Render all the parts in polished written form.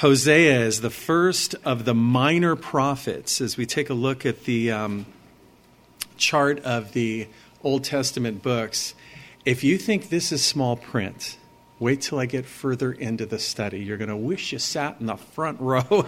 Hosea is the first of the minor prophets. As we take a look at the chart of the Old Testament books, if you think this is small print, wait till I get further into the study. You're going to wish you sat in the front row.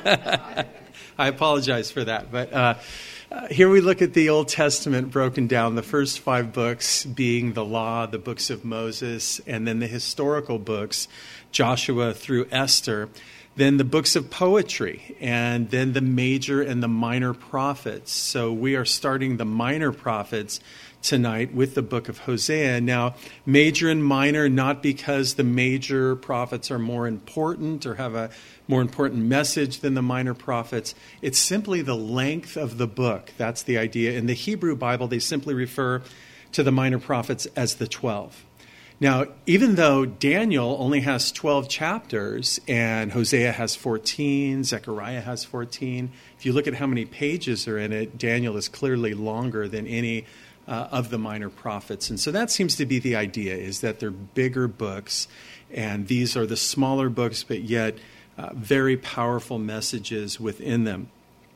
I apologize for that. But here we look at the Old Testament broken down, the first 5 books being the law, the books of Moses, and then the historical books, Joshua through Esther, then the books of poetry, and then the major and the minor prophets. So we are starting the minor prophets tonight with the book of Hosea. Now, major and minor, not because the major prophets are more important or have a more important message than the minor prophets. It's simply the length of the book. That's the idea. In the Hebrew Bible, they simply refer to the minor prophets as the 12. Now, even though Daniel only has 12 chapters and Hosea has 14, Zechariah has 14, if you look at how many pages are in it, Daniel is clearly longer than any of the minor prophets. And so that seems to be the idea, is that they're bigger books, and these are the smaller books, but yet very powerful messages within them.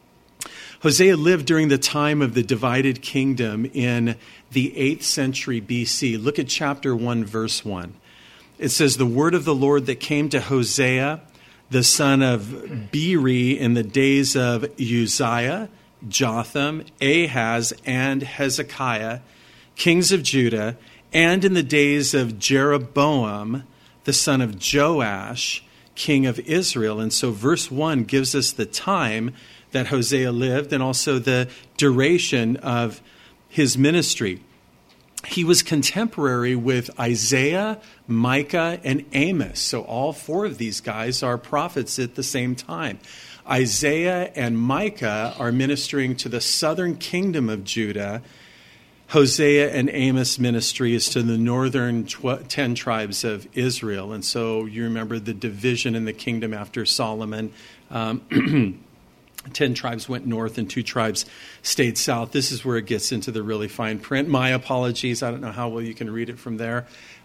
Hosea lived during the time of the divided kingdom in the 8th century BC. Look at chapter 1, verse 1. It says, "The word of the Lord that came to Hosea, the son of Beeri, in the days of Uzziah, Jotham, Ahaz, and Hezekiah, kings of Judah, and in the days of Jeroboam, the son of Joash, king of Israel." And so verse 1 gives us the time that Hosea lived and also the duration of his ministry. He was contemporary with Isaiah, Micah, and Amos. So all 4 of these guys are prophets at the same time. Isaiah and Micah are ministering to the southern kingdom of Judah. Hosea and Amos' ministry is to the northern 10 tribes of Israel. And so you remember the division in the kingdom after Solomon. 10 tribes went north and 2 tribes stayed south. This is where it gets into the really fine print. My apologies. I don't know how well you can read it from there.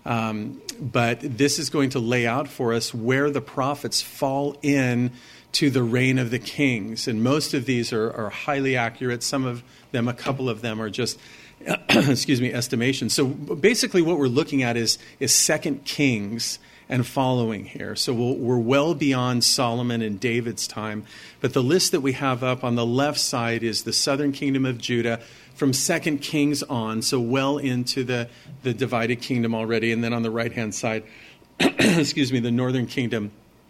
But this is going to lay out for us where the prophets fall in to the reign of the kings. And most of these are highly accurate. Some of them, a couple of them are just, estimations. So basically what we're looking at is 2 Kings and following here. So we're well beyond Solomon and David's time. But the list that we have up on the left side is the southern kingdom of Judah from 2 Kings on, so well into the divided kingdom already. And then on the right-hand side, the northern kingdom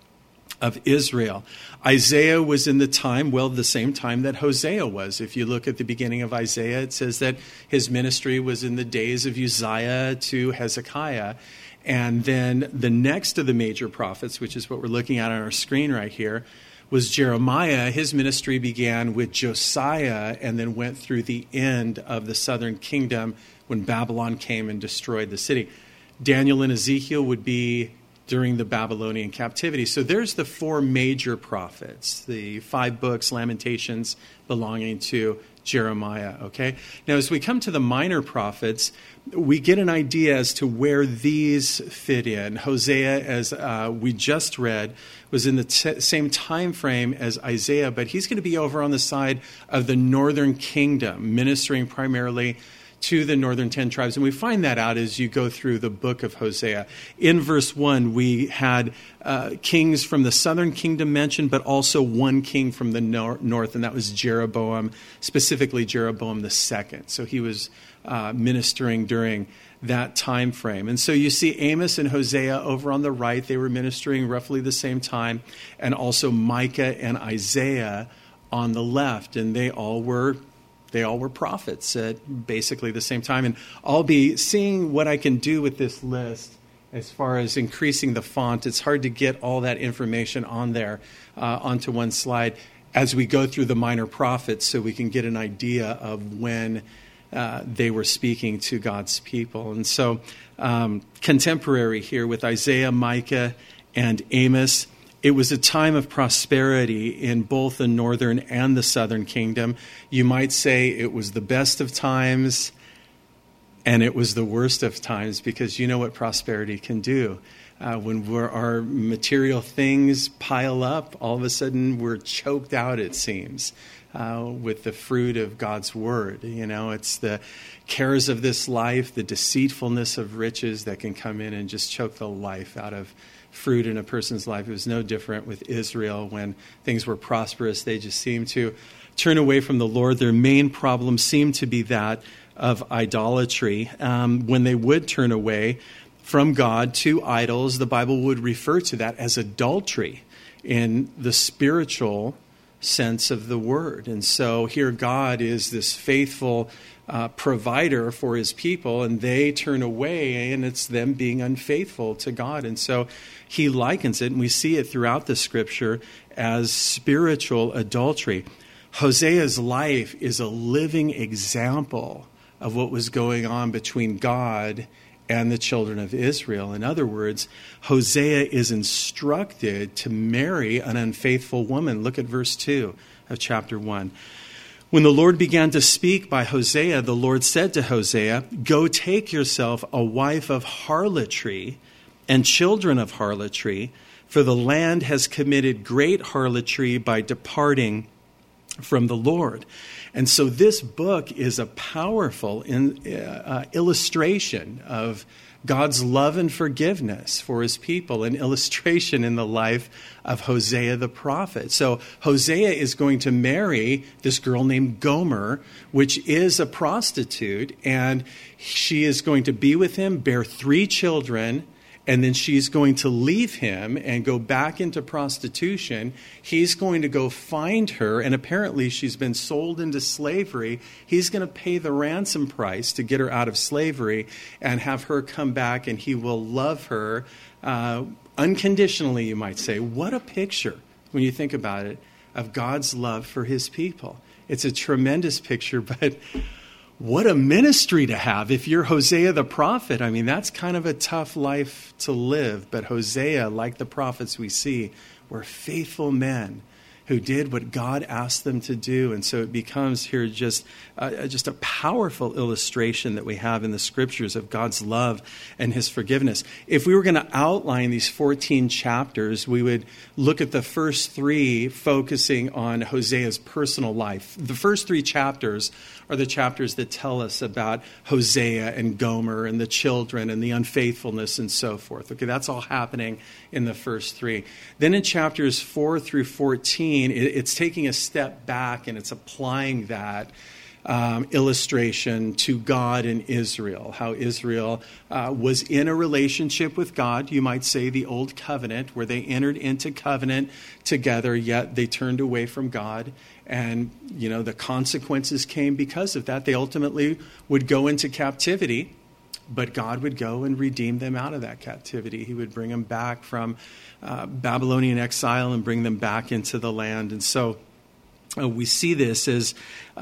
of Israel. Isaiah was in the same time that Hosea was. If you look at the beginning of Isaiah, it says that his ministry was in the days of Uzziah to Hezekiah. And then the next of the major prophets, which is what we're looking at on our screen right here, was Jeremiah. His ministry began with Josiah and then went through the end of the southern kingdom when Babylon came and destroyed the city. Daniel and Ezekiel would be during the Babylonian captivity. So there's the 4 major prophets, the 5 books, Lamentations, belonging to Jeremiah, okay? Now, as we come to the minor prophets, we get an idea as to where these fit in. Hosea, as we just read, was in the same time frame as Isaiah, but he's going to be over on the side of the northern kingdom, ministering primarily to the northern 10 tribes. And we find that out as you go through the book of Hosea. In verse 1, we had kings from the southern kingdom mentioned, but also one king from the north, and that was Jeroboam, specifically Jeroboam the second. So he was ministering during that time frame. And so you see Amos and Hosea over on the right. They were ministering roughly the same time, and also Micah and Isaiah on the left, and they all were prophets at basically the same time. And I'll be seeing what I can do with this list as far as increasing the font. It's hard to get all that information on there onto one slide as we go through the minor prophets so we can get an idea of when they were speaking to God's people. And so contemporary here with Isaiah, Micah, and Amos. It was a time of prosperity in both the northern and the southern kingdom. You might say it was the best of times and it was the worst of times, because you know what prosperity can do. When our material things pile up, all of a sudden we're choked out, it seems, with the fruit of God's word. It's the cares of this life, the deceitfulness of riches that can come in and just choke the life out of fruit in a person's life. It was no different with Israel. When things were prosperous, they just seemed to turn away from the Lord. Their main problem seemed to be that of idolatry. When they would turn away from God to idols, the Bible would refer to that as adultery in the spiritual sense of the word. And so here God is this faithful provider for his people, and they turn away, and it's them being unfaithful to God. And so he likens it, and we see it throughout the scripture, as spiritual adultery. Hosea's life is a living example of what was going on between God and the children of Israel. In other words, Hosea is instructed to marry an unfaithful woman. Look at verse 2 of chapter 1. When the Lord began to speak by Hosea, the Lord said to Hosea, "Go take yourself a wife of harlotry and children of harlotry, for the land has committed great harlotry by departing from the Lord." And so this book is a powerful illustration of God's love and forgiveness for his people, an illustration in the life of Hosea the prophet. So Hosea is going to marry this girl named Gomer, which is a prostitute, and she is going to be with him, bear 3 children, and then she's going to leave him and go back into prostitution. He's going to go find her, and apparently she's been sold into slavery. He's going to pay the ransom price to get her out of slavery and have her come back, and he will love her unconditionally, you might say. What a picture, when you think about it, of God's love for his people. It's a tremendous picture, but what a ministry to have if you're Hosea the prophet. I mean, that's kind of a tough life to live. But Hosea, like the prophets we see, were faithful men who did what God asked them to do. And so it becomes here just a powerful illustration that we have in the scriptures of God's love and his forgiveness. If we were going to outline these 14 chapters, we would look at the first 3 focusing on Hosea's personal life. The first 3 chapters are the chapters that tell us about Hosea and Gomer and the children and the unfaithfulness and so forth. Okay, that's all happening in the first 3. Then in chapters 4 through 14, it's taking a step back and it's applying that illustration to God and Israel, how Israel was in a relationship with God, you might say the old covenant, where they entered into covenant together, yet they turned away from God. And, the consequences came because of that. They ultimately would go into captivity, but God would go and redeem them out of that captivity. He would bring them back from Babylonian exile and bring them back into the land. And so we see this as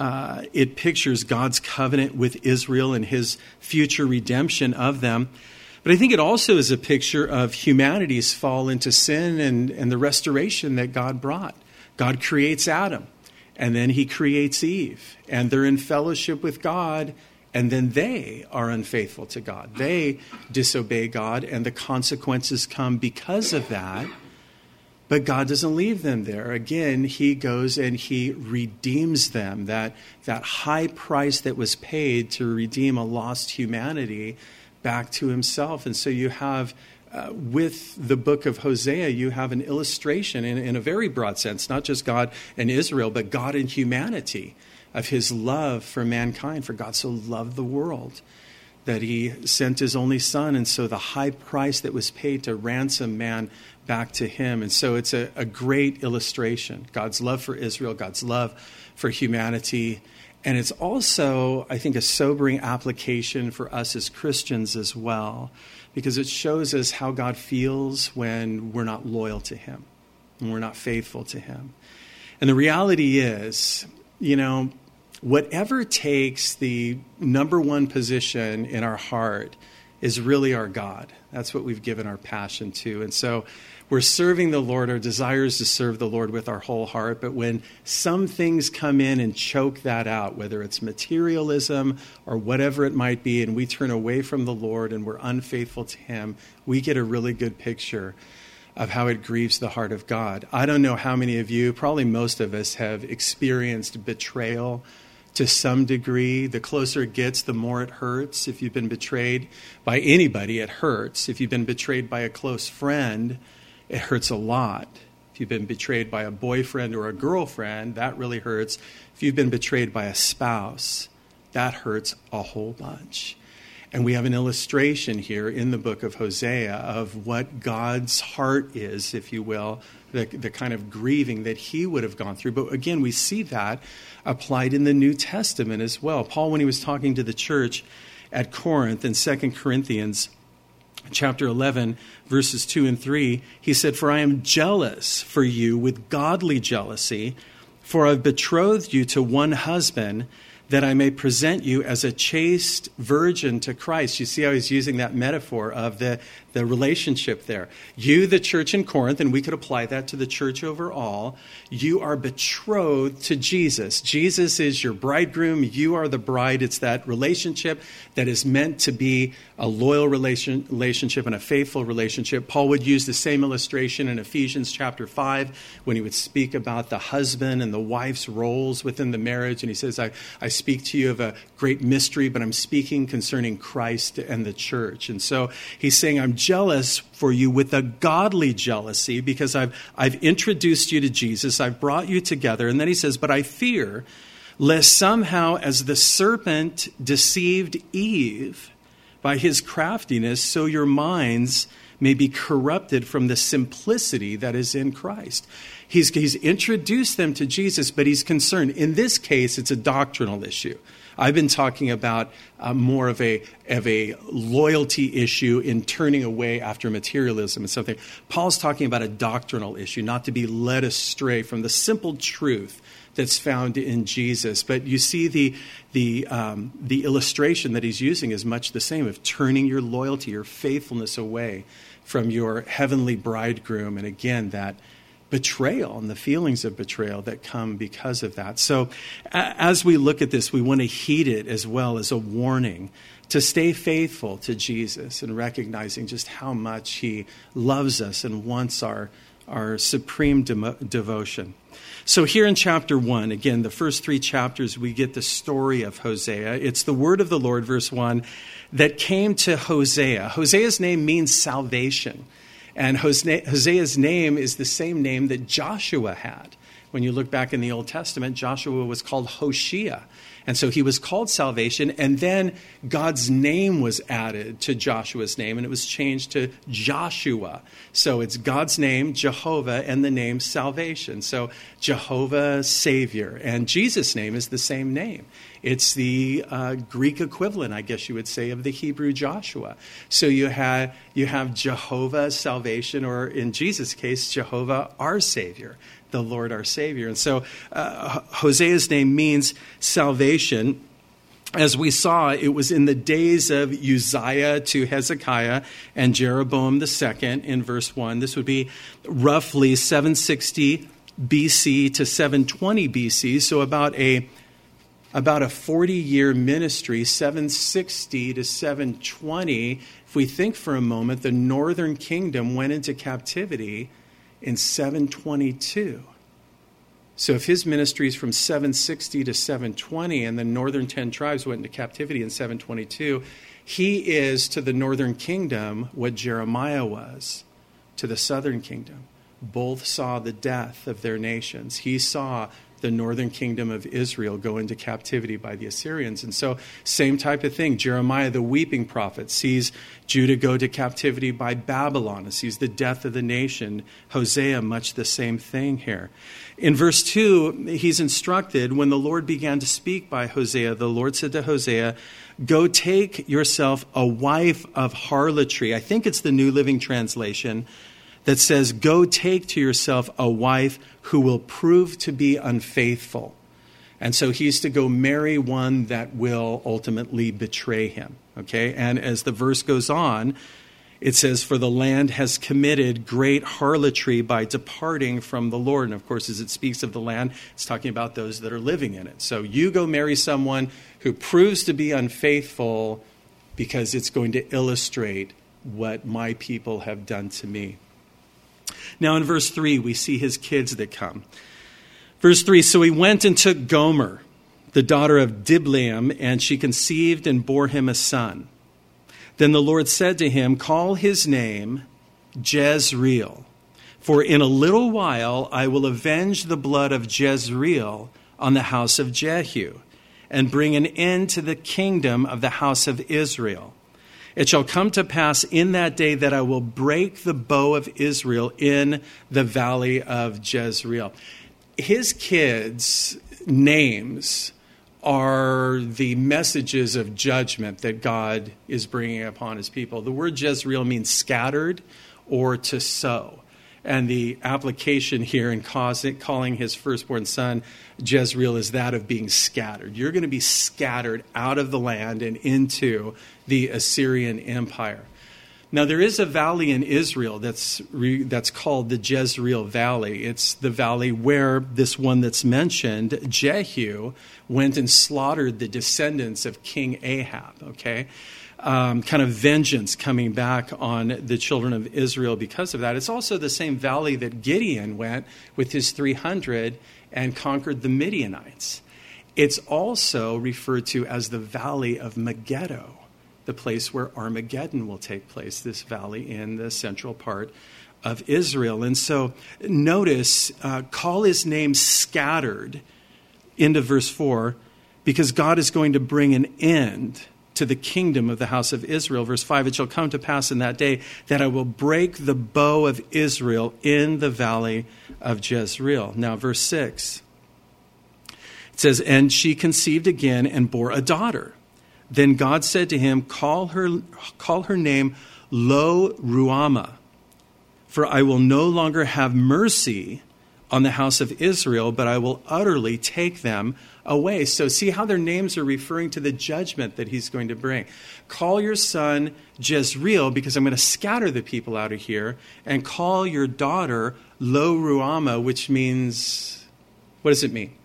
it pictures God's covenant with Israel and his future redemption of them. But I think it also is a picture of humanity's fall into sin and the restoration that God brought. God creates Adam, and then he creates Eve, and they're in fellowship with God, and then they are unfaithful to God. They disobey God, and the consequences come because of that. But God doesn't leave them there. Again, he goes and he redeems them. That high price that was paid to redeem a lost humanity back to himself. And so you have, with the book of Hosea, you have an illustration in a very broad sense, not just God and Israel, but God and humanity, of his love for mankind. For God so loved the world that he sent his only son. And so the high price that was paid to ransom man back to him. And so it's a great illustration. God's love for Israel, God's love for humanity. And it's also, I think, a sobering application for us as Christians as well, because it shows us how God feels when we're not loyal to him, when we're not faithful to him. And the reality is, whatever takes the number one position in our heart is really our God. That's what we've given our passion to. And so we're serving the Lord. Our desire is to serve the Lord with our whole heart. But when some things come in and choke that out, whether it's materialism or whatever it might be, and we turn away from the Lord and we're unfaithful to him, we get a really good picture of how it grieves the heart of God. I don't know how many of you, probably most of us, have experienced betrayal to some degree. The closer it gets, the more it hurts. If you've been betrayed by anybody, it hurts. If you've been betrayed by a close friend, it hurts a lot. If you've been betrayed by a boyfriend or a girlfriend, that really hurts. If you've been betrayed by a spouse, that hurts a whole bunch. And we have an illustration here in the book of Hosea of what God's heart is, if you will, the kind of grieving that he would have gone through. But again, we see that applied in the New Testament as well. Paul, when he was talking to the church at Corinth in 2 Corinthians chapter 11, verses 2 and 3, he said, "For I am jealous for you with godly jealousy, for I've betrothed you to one husband, that I may present you as a chaste virgin to Christ." You see how he's using that metaphor of the relationship there. You, the church in Corinth, and we could apply that to the church overall, you are betrothed to Jesus. Jesus is your bridegroom. You are the bride. It's that relationship that is meant to be a loyal relationship and a faithful relationship. Paul would use the same illustration in Ephesians chapter 5 when he would speak about the husband and the wife's roles within the marriage. And he says, I speak to you of a great mystery, but I'm speaking concerning Christ and the church. And so he's saying, I'm jealous for you with a godly jealousy because I've introduced you to Jesus. I've brought you together. And then he says, but I fear lest somehow as the serpent deceived Eve by his craftiness, so your minds may be corrupted from the simplicity that is in Christ. He's introduced them to Jesus, but he's concerned. In this case, it's a doctrinal issue. I've been talking about more of a loyalty issue in turning away after materialism and something. Paul's talking about a doctrinal issue, not to be led astray from the simple truth that's found in Jesus. But you see the illustration that he's using is much the same, of turning your loyalty, your faithfulness away from your heavenly bridegroom. And again, that betrayal and the feelings of betrayal that come because of that. So as we look at this, we want to heed it as well as a warning to stay faithful to Jesus and recognizing just how much he loves us and wants our supreme devotion. So here in chapter 1, again, the first 3 chapters, we get the story of Hosea. It's the word of the Lord, verse 1, that came to Hosea. Hosea's name means salvation. And Hosea's name is the same name that Joshua had. When you look back in the Old Testament, Joshua was called Hoshea. And so he was called salvation. And then God's name was added to Joshua's name, and it was changed to Joshua. So it's God's name, Jehovah, and the name salvation. So Jehovah, Savior. And Jesus' name is the same name. It's the Greek equivalent, I guess you would say, of the Hebrew Joshua. So you have Jehovah, salvation, or in Jesus' case, Jehovah, our Savior, the Lord, our Savior. And so Hosea's name means salvation. As we saw, it was in the days of Uzziah to Hezekiah and Jeroboam II in verse 1. This would be roughly 760 BC to 720 BC, so about a 40-year ministry, 760 to 720. If we think for a moment, the northern kingdom went into captivity in 722. So if his ministry is from 760 to 720 and the northern 10 tribes went into captivity in 722, he is to the northern kingdom what Jeremiah was to the southern kingdom. Both saw the death of their nations. He saw the northern kingdom of Israel go into captivity by the Assyrians. And so same type of thing. Jeremiah, the weeping prophet, sees Judah go to captivity by Babylon. He sees the death of the nation. Hosea, much the same thing here. In verse 2, he's instructed, when the Lord began to speak by Hosea, the Lord said to Hosea, go take yourself a wife of harlotry. I think it's the New Living Translation that says, go take to yourself a wife who will prove to be unfaithful. And so he's to go marry one that will ultimately betray him. Okay? And as the verse goes on, it says, for the land has committed great harlotry by departing from the Lord. And of course, as it speaks of the land, it's talking about those that are living in it. So you go marry someone who proves to be unfaithful because it's going to illustrate what my people have done to me. Now in verse 3, we see his kids that come. Verse 3, so he went and took Gomer, the daughter of Diblaim, and she conceived and bore him a son. Then the Lord said to him, call his name Jezreel, for in a little while I will avenge the blood of Jezreel on the house of Jehu, and bring an end to the kingdom of the house of Israel. It shall come to pass in that day that I will break the bow of Israel in the valley of Jezreel. His kids' names are the messages of judgment that God is bringing upon his people. The word Jezreel means scattered or to sow. And the application here in calling his firstborn son Jezreel is that of being scattered. You're going to be scattered out of the land and into the Assyrian Empire. Now, there is a valley in Israel that's called the Jezreel Valley. It's the valley where this one that's mentioned, Jehu, went and slaughtered the descendants of King Ahab, okay? Kind of vengeance coming back on the children of Israel because of that. It's also the same valley that Gideon went with his 300 and conquered the Midianites. It's also referred to as the Valley of Megiddo, the place where Armageddon will take place, this valley in the central part of Israel. And so notice, call his name scattered into verse 4, because God is going to bring an end to the kingdom of the house of Israel. Verse 5, it shall come to pass in that day that I will break the bow of Israel in the valley of Jezreel. Now, verse 6, it says, and she conceived again and bore a daughter. Then God said to him, call her name Lo-Ruhamah, for I will no longer have mercy on the house of Israel, but I will utterly take them away. So see how their names are referring to the judgment that he's going to bring. Call your son Jezreel, because I'm going to scatter the people out of here, and call your daughter Lo-Ruhamah, which means, what does it mean?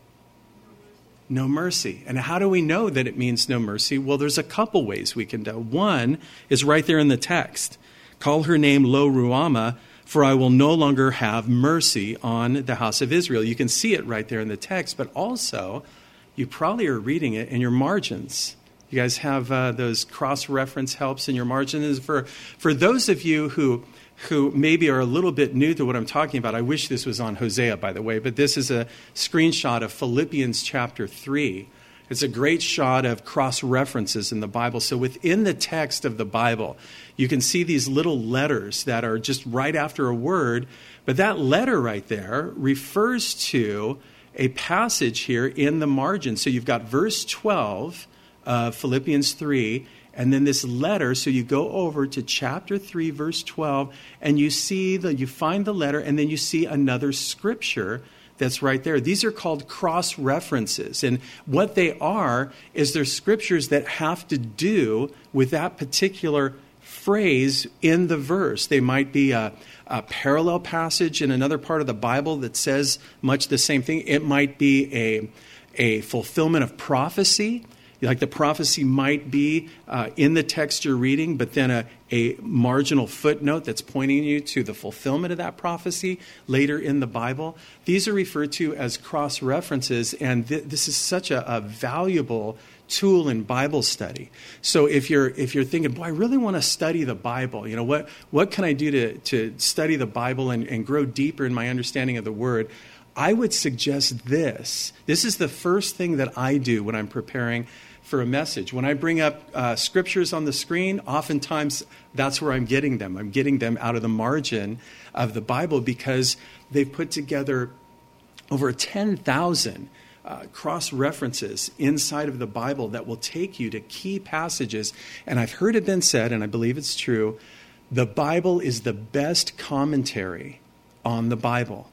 No mercy. And how do we know that it means no mercy? Well, there's a couple ways we can know. One is right there in the text. Call her name Lo-Ruhamah, for I will no longer have mercy on the house of Israel. You can see it right there in the text, but also you probably are reading it in your margins. You guys have those cross-reference helps in your margins. For those of you who maybe are a little bit new to what I'm talking about, I wish this was on Hosea, by the way, but this is a screenshot of Philippians chapter 3. It's a great shot of cross-references in the Bible. So within the text of the Bible, you can see these little letters that are just right after a word, but that letter right there refers to a passage here in the margin. So you've got verse 12 of Philippians 3, and then this letter, so you go over to chapter 3, verse 12, and you find the letter, and then you see another scripture that's right there. These are called cross-references. And what they are is they're scriptures that have to do with that particular phrase in the verse. They might be a parallel passage in another part of the Bible that says much the same thing. It might be a fulfillment of prophecy. Like the prophecy might be in the text you're reading, but then a marginal footnote that's pointing you to the fulfillment of that prophecy later in the Bible. These are referred to as cross-references, and this is such a valuable tool in Bible study. So if you're thinking, boy, I really want to study the Bible, what can I do to study the Bible and grow deeper in my understanding of the Word? I would suggest this. This is the first thing that I do when I'm preparing for a message. When I bring up scriptures on the screen, oftentimes that's where I'm getting them. I'm getting them out of the margin of the Bible because they've put together over 10,000 cross-references inside of the Bible that will take you to key passages. And I've heard it been said, and I believe it's true, the Bible is the best commentary on the Bible.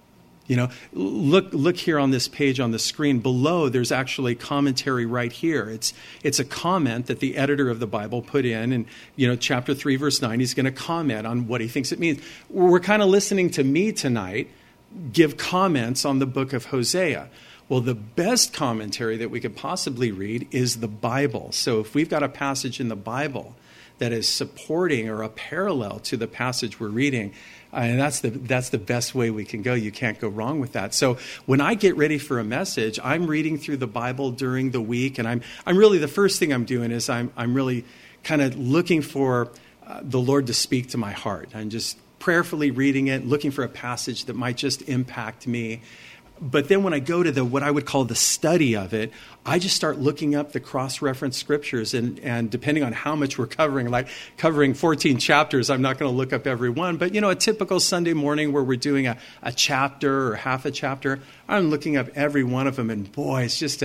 You know, look here on this page on the screen below. There's actually commentary right here. It's a comment that the editor of the Bible put in, and chapter 3, verse 9. He's going to comment on what he thinks it means. We're kind of listening to me tonight give comments on the book of Hosea. Well, the best commentary that we could possibly read is the Bible. So if we've got a passage in the Bible that is supporting or a parallel to the passage we're reading, and that's the best way we can go. You can't go wrong with that. So when I get ready for a message, I'm reading through the Bible during the week, and I'm really, the first thing I'm doing is I'm really kind of looking for the Lord to speak to my heart. I'm just prayerfully reading it, looking for a passage that might just impact me. But then when I go to what I would call the study of it, I just start looking up the cross-reference scriptures. And depending on how much we're covering, like covering 14 chapters, I'm not going to look up every one. But, a typical Sunday morning where we're doing a chapter or half a chapter, I'm looking up every one of them. And boy, it's just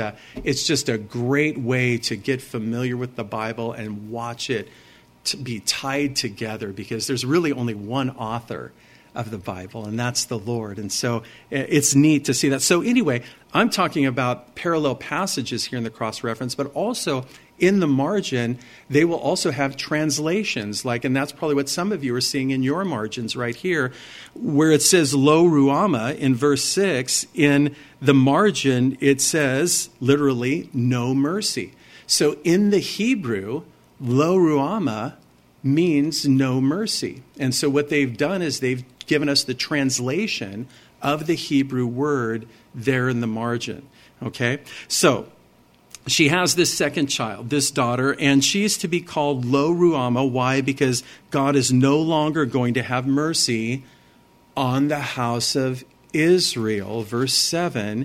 a great way to get familiar with the Bible and watch it to be tied together, because there's really only one author of the Bible, and that's the Lord. And so it's neat to see that. So anyway, I'm talking about parallel passages here in the cross-reference, but also in the margin, they will also have translations, and that's probably what some of you are seeing in your margins right here, where it says lo ruama in verse 6. In the margin, it says literally no mercy. So in the Hebrew, lo ruama means no mercy. And so what they've done is they've given us the translation of the Hebrew word there in the margin. Okay? So she has this second child, this daughter, and she's to be called Lo Ruama. Why? Because God is no longer going to have mercy on the house of Israel. Verse 7,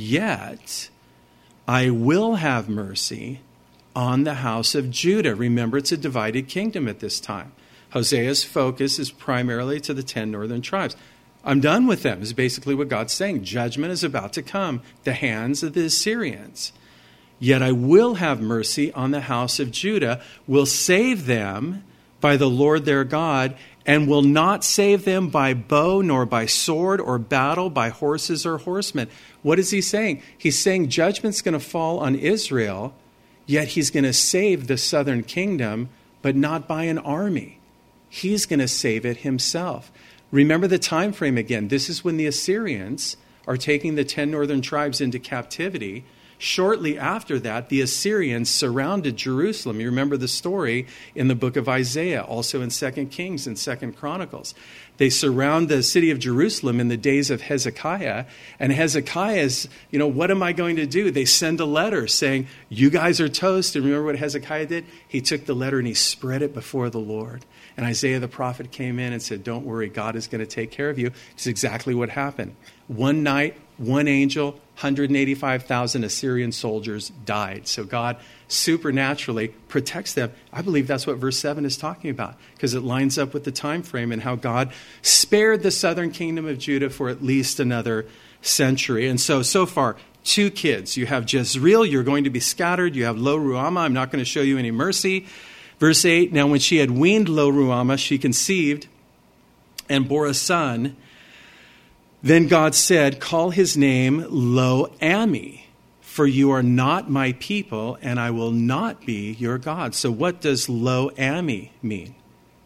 yet I will have mercy on the house of Judah. Remember, it's a divided kingdom at this time. Hosea's focus is primarily to the 10 northern tribes. I'm done with them, is basically what God's saying. Judgment is about to come, the hands of the Assyrians. Yet I will have mercy on the house of Judah, will save them by the Lord their God, and will not save them by bow, nor by sword, or battle, by horses or horsemen. What is he saying? He's saying judgment's going to fall on Israel, yet he's going to save the southern kingdom, but not by an army. He's going to save it himself. Remember the time frame again. This is when the Assyrians are taking the 10 northern tribes into captivity. Shortly after that, the Assyrians surrounded Jerusalem. You remember the story in the book of Isaiah, also in 2 Kings and 2 Chronicles. They surround the city of Jerusalem in the days of Hezekiah. And Hezekiah is, what am I going to do? They send a letter saying, you guys are toast. And remember what Hezekiah did? He took the letter and he spread it before the Lord. And Isaiah the prophet came in and said, don't worry, God is going to take care of you. It's exactly what happened. One night, one angel, 185,000 Assyrian soldiers died. So God supernaturally protects them. I believe that's what verse 7 is talking about, because it lines up with the time frame and how God spared the southern kingdom of Judah for at least another century. And so far, 2 kids. You have Jezreel, you're going to be scattered. You have Lo Ruama, I'm not going to show you any mercy. Verse 8, now when she had weaned Lo Ruama, she conceived and bore a son. Then God said, call his name Lo-Ami, for you are not my people, and I will not be your God. So what does Lo-Ami mean?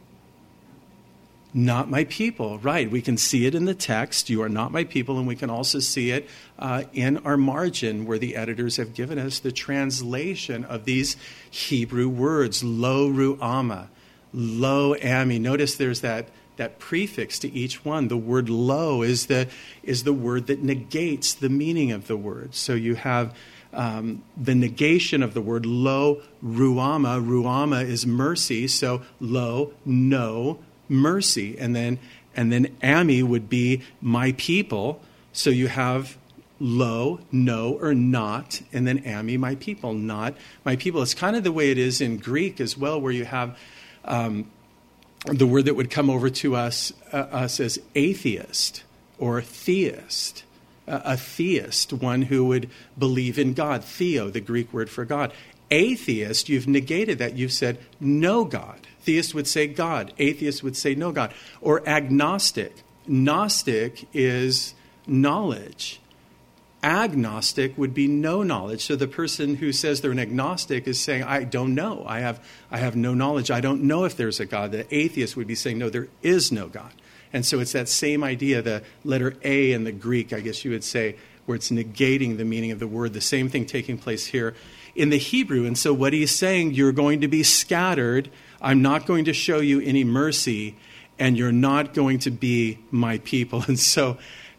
Not my people. Right, we can see it in the text. You are not my people, and we can also see it in our margin where the editors have given us the translation of these Hebrew words. Lo Ruama, Lo-Ami. Notice there's that prefix to each one. The word lo is the word that negates the meaning of the word. So you have the negation of the word lo ruama. Ruama is mercy. So lo, no, mercy. And then ami would be my people. So you have lo, no, or not, and then ami, my people, not my people. It's kind of the way it is in Greek as well, where you have the word that would come over to us as atheist or theist. A theist, one who would believe in God. Theo, the Greek word for God. Atheist, you've negated that. You've said no God. Theist would say God. Atheist would say no God. Or agnostic. Gnostic is knowledge. Agnostic would be no knowledge. So the person who says they're an agnostic is saying, I don't know. I have no knowledge. I don't know if there's a God. The atheist would be saying, no, there is no God. And so it's that same idea, the letter A in the Greek, I guess you would say, where it's negating the meaning of the word. The same thing taking place here in the Hebrew. And so what he's saying, you're going to be scattered. I'm not going to show you any mercy, and you're not going to be my people. And so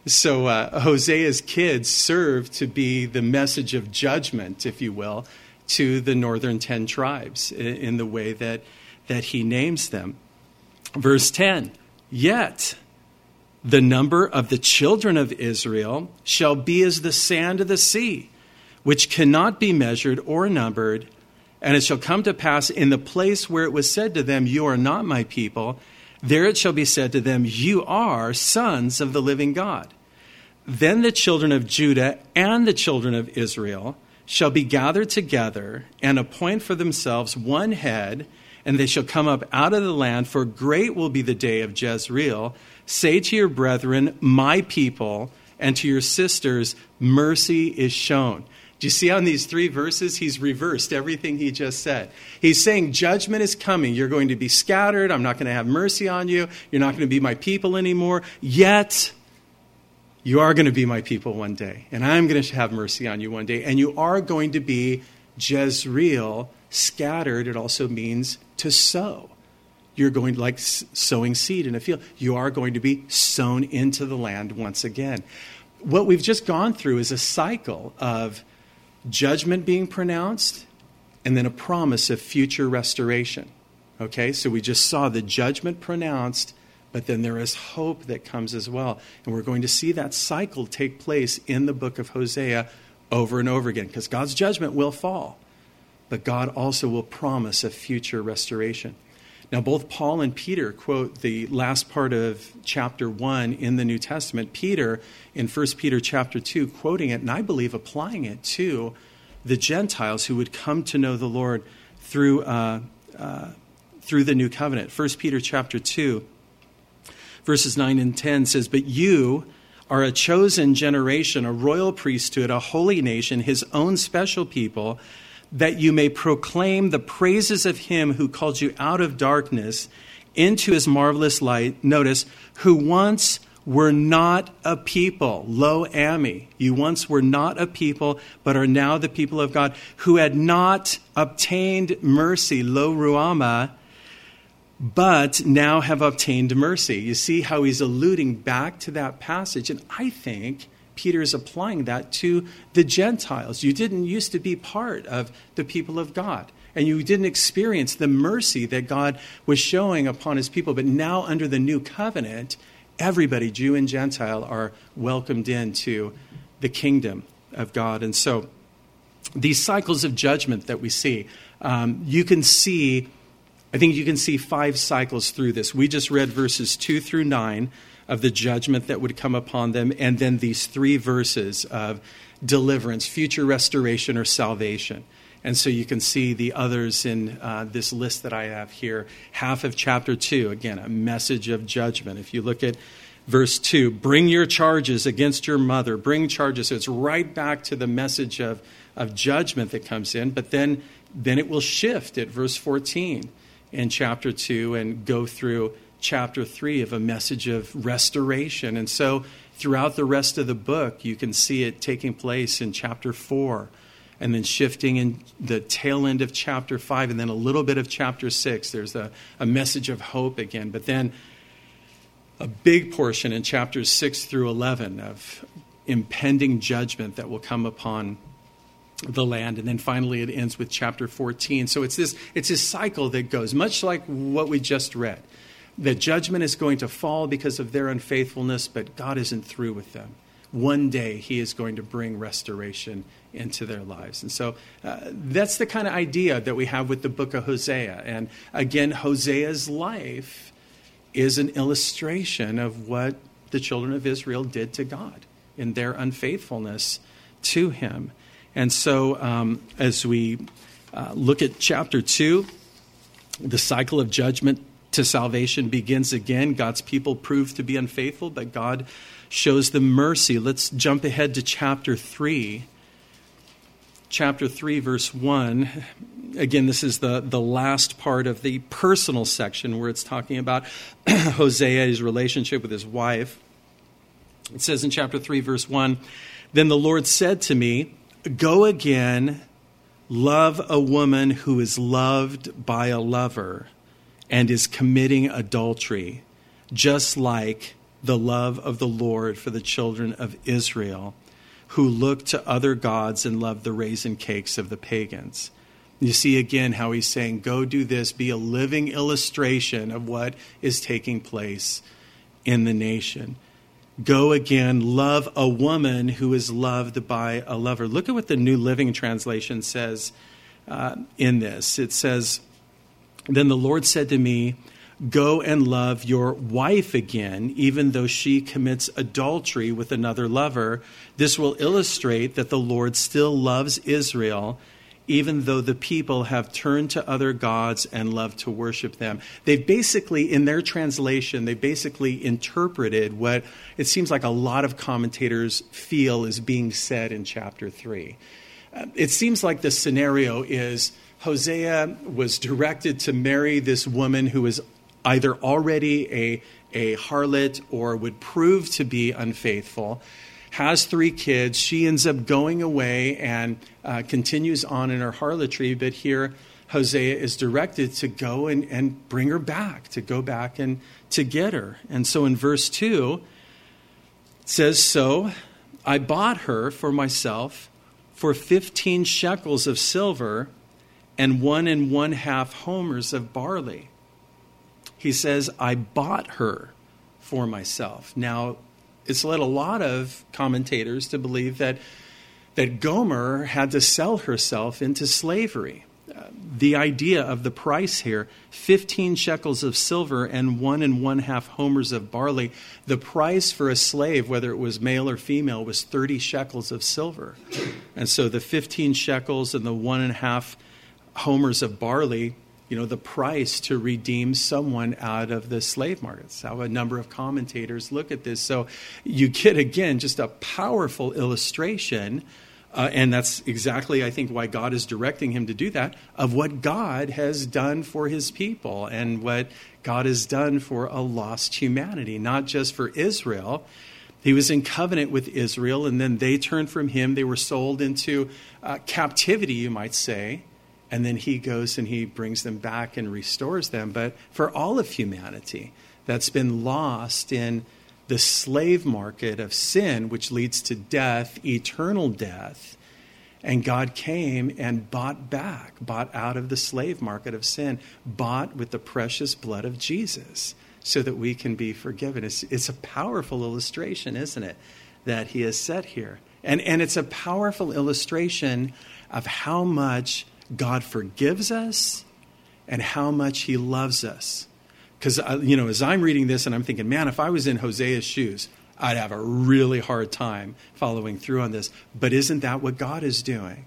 Hosea's kids serve to be the message of judgment, if you will, to the northern 10 tribes in the way that he names them. Verse 10, yet the number of the children of Israel shall be as the sand of the sea, which cannot be measured or numbered. And it shall come to pass in the place where it was said to them, you are not my people, there it shall be said to them, you are sons of the living God. Then the children of Judah and the children of Israel shall be gathered together and appoint for themselves one head, and they shall come up out of the land, for great will be the day of Jezreel. Say to your brethren, my people, and to your sisters, mercy is shown. Do you see how in these 3 verses he's reversed everything he just said? He's saying judgment is coming. You're going to be scattered. I'm not going to have mercy on you. You're not going to be my people anymore. Yet you are going to be my people one day, and I'm going to have mercy on you one day, and you are going to be Jezreel, scattered. It also means to sow. You're going to, like sowing seed in a field, you are going to be sown into the land once again. What we've just gone through is a cycle of judgment being pronounced and then a promise of future restoration. Okay, so we just saw the judgment pronounced, but then there is hope that comes as well. And we're going to see that cycle take place in the book of Hosea over and over again, because God's judgment will fall, but God also will promise a future restoration. Now, both Paul and Peter quote the last part of chapter 1 in the New Testament. Peter, in 1 Peter chapter 2, quoting it, and I believe applying it to the Gentiles who would come to know the Lord through the new covenant. 1 Peter chapter 2, verses 9 and 10 says, but you are a chosen generation, a royal priesthood, a holy nation, his own special people, that you may proclaim the praises of him who called you out of darkness into his marvelous light. Notice, who once were not a people, lo ami. You once were not a people, but are now the people of God, who had not obtained mercy, lo ruama, but now have obtained mercy. You see how he's alluding back to that passage. And I think Peter is applying that to the Gentiles. You didn't used to be part of the people of God, and you didn't experience the mercy that God was showing upon his people. But now under the new covenant, everybody, Jew and Gentile, are welcomed into the kingdom of God. And so these cycles of judgment that we see, I think you can see 5 cycles through this. We just read verses 2 through 9 of the judgment that would come upon them, and then these 3 verses of deliverance, future restoration, or salvation. And so you can see the others in this list that I have here. Half of chapter 2, again, a message of judgment. If you look at verse 2, bring your charges against your mother. Bring charges. So it's right back to the message of judgment that comes in. But then it will shift at verse 14 in chapter 2 and go through chapter 3 of a message of restoration. And so throughout the rest of the book, you can see it taking place in chapter 4 and then shifting in the tail end of chapter 5 and then a little bit of chapter 6. There's a message of hope again. But then a big portion in chapters 6 through 11 of impending judgment that will come upon the land. And then finally it ends with chapter 14. So it's this cycle that goes, much like what we just read. The judgment is going to fall because of their unfaithfulness, but God isn't through with them. One day he is going to bring restoration into their lives. And so that's the kind of idea that we have with the book of Hosea. And again, Hosea's life is an illustration of what the children of Israel did to God in their unfaithfulness to him. And so as we look at chapter 2, the cycle of judgment to salvation begins again. God's people prove to be unfaithful, but God shows them mercy. Let's jump ahead to chapter 3. Chapter 3, verse 1. Again, this is the last part of the personal section where it's talking about Hosea, his relationship with his wife. It says in chapter 3, verse 1, "Then the Lord said to me, go again, love a woman who is loved by a lover and is committing adultery, just like the love of the Lord for the children of Israel, who look to other gods and love the raisin cakes of the pagans." You see again how he's saying, go do this, be a living illustration of what is taking place in the nation. Go again, love a woman who is loved by a lover. Look at what the New Living Translation says in this. It says, "Then the Lord said to me, go and love your wife again, even though she commits adultery with another lover. This will illustrate that the Lord still loves Israel, even though the people have turned to other gods and love to worship them." They've basically, in their translation, they basically interpreted what it seems like a lot of commentators feel is being said in chapter 3. It seems like the scenario is Hosea was directed to marry this woman who was either already a harlot or would prove to be unfaithful, has 3 kids. She ends up going away and continues on in her harlotry. But here Hosea is directed to go and bring her back, to go back and to get her. And so in verse 2, it says, "So I bought her for myself for 15 shekels of silver and 1 1/2 homers of barley." He says, I bought her for myself. Now, it's led a lot of commentators to believe that Gomer had to sell herself into slavery. The idea of the price here, 15 shekels of silver and 1 1/2 homers of barley. The price for a slave, whether it was male or female, was 30 shekels of silver. And so the 15 shekels and the 1 1/2 homers of barley, the price to redeem someone out of the slave market. That's how a number of commentators look at this. So you get, again, just a powerful illustration, and that's exactly, I think, why God is directing him to do that, of what God has done for his people and what God has done for a lost humanity, not just for Israel. He was in covenant with Israel, and then they turned from him. They were sold into captivity, you might say. And then he goes and he brings them back and restores them. But for all of humanity that's been lost in the slave market of sin, which leads to death, eternal death, and God came and bought out of the slave market of sin, bought with the precious blood of Jesus so that we can be forgiven. It's a powerful illustration, isn't it, that he has set here. And it's a powerful illustration of how much God forgives us and how much he loves us. Because, as I'm reading this and I'm thinking, man, if I was in Hosea's shoes, I'd have a really hard time following through on this. But isn't that what God is doing?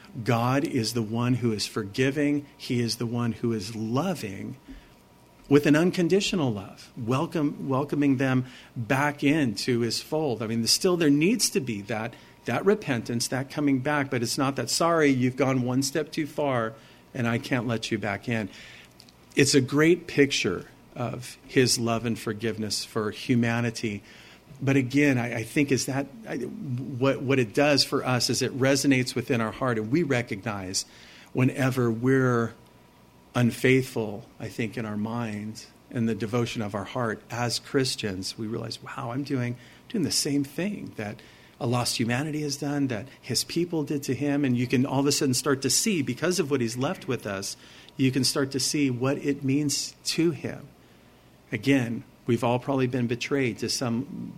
God is the one who is forgiving. He is the one who is loving with an unconditional love, welcoming them back into his fold. I mean, there needs to be that repentance, that coming back, but it's not that, sorry, you've gone one step too far and I can't let you back in. It's a great picture of his love and forgiveness for humanity. But again, I think is that what it does for us is it resonates within our heart, and we recognize whenever we're unfaithful, I think, in our minds and the devotion of our heart as Christians, we realize, wow, I'm doing the same thing that a lost humanity has done, that his people did to him. And you can all of a sudden start to see, because of what he's left with us, you can start to see what it means to him. Again, we've all probably been betrayed to some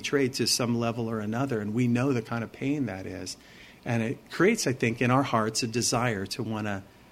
level or another, and we know the kind of pain that is. And it creates, I think, in our hearts a desire to want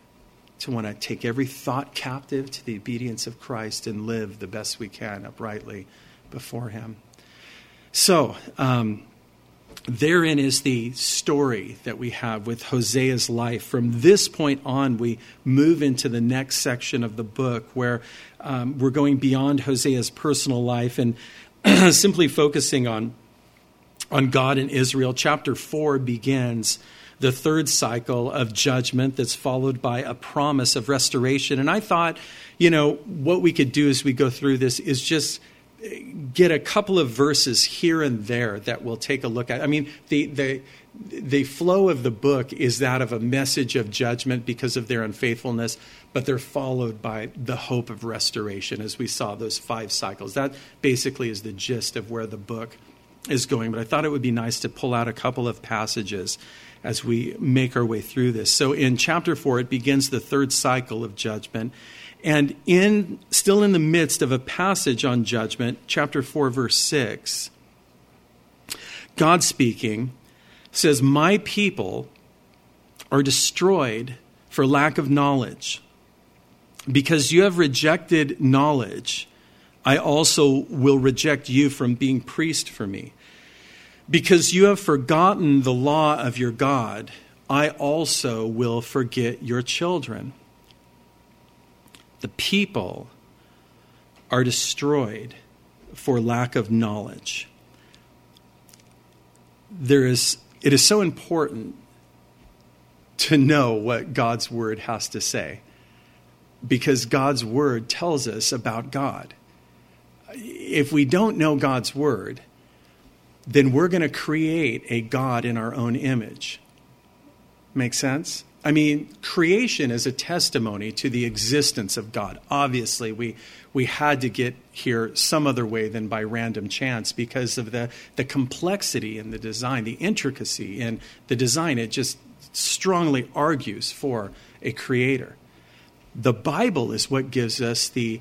to take every thought captive to the obedience of Christ and live the best we can uprightly before him. So, therein is the story that we have with Hosea's life. From this point on, we move into the next section of the book where we're going beyond Hosea's personal life and simply focusing on God and Israel. Chapter 4 begins the third cycle of judgment that's followed by a promise of restoration. And I thought, what we could do as we go through this is just get a couple of verses here and there that we'll take a look at. I mean, the flow of the book is that of a message of judgment because of their unfaithfulness, but they're followed by the hope of restoration, as we saw those 5 cycles. That basically is the gist of where the book is going. But I thought it would be nice to pull out a couple of passages as we make our way through this. So in chapter 4, it begins the third cycle of judgment. And still in the midst of a passage on judgment, chapter 4, verse 6, God speaking says, "My people are destroyed for lack of knowledge. Because you have rejected knowledge, I also will reject you from being priest for me. Because you have forgotten the law of your God, I also will forget your children." The people are destroyed for lack of knowledge. It is so important to know what God's word has to say, because God's word tells us about God. If we don't know God's word, then we're going to create a God in our own image. Make sense? I mean, creation is a testimony to the existence of God. Obviously, we had to get here some other way than by random chance because of the complexity in the design, the intricacy in the design. It just strongly argues for a creator. The Bible is what gives us the